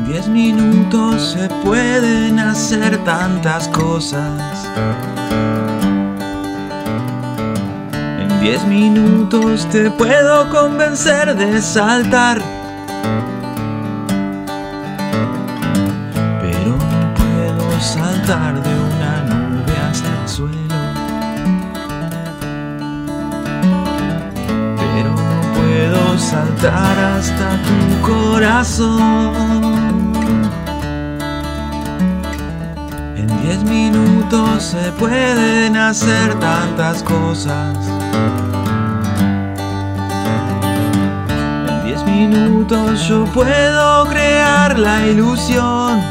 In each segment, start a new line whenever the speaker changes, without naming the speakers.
10 minutos se pueden hacer tantas cosas. En 10 minutos te puedo convencer de saltar. Pero no puedo saltar de una nube hasta el suelo. Pero no puedo saltar hasta tu corazón. En 10 minutos se pueden hacer tantas cosas. En 10 minutos yo puedo crear la ilusión.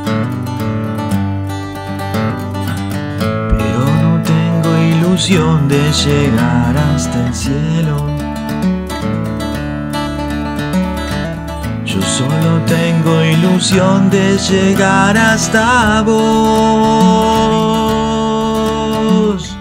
Pero no tengo ilusión de llegar hasta el cielo. Yo solo tengo ilusión de llegar hasta vos.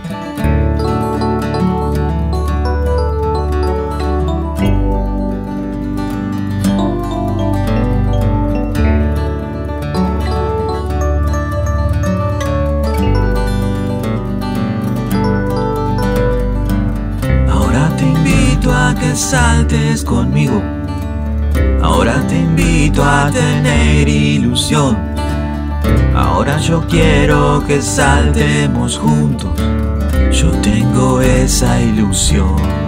Ahora te invito a que saltes conmigo. Ahora te invito a tener ilusión. Ahora yo quiero que saltemos juntos. Yo tengo esa ilusión.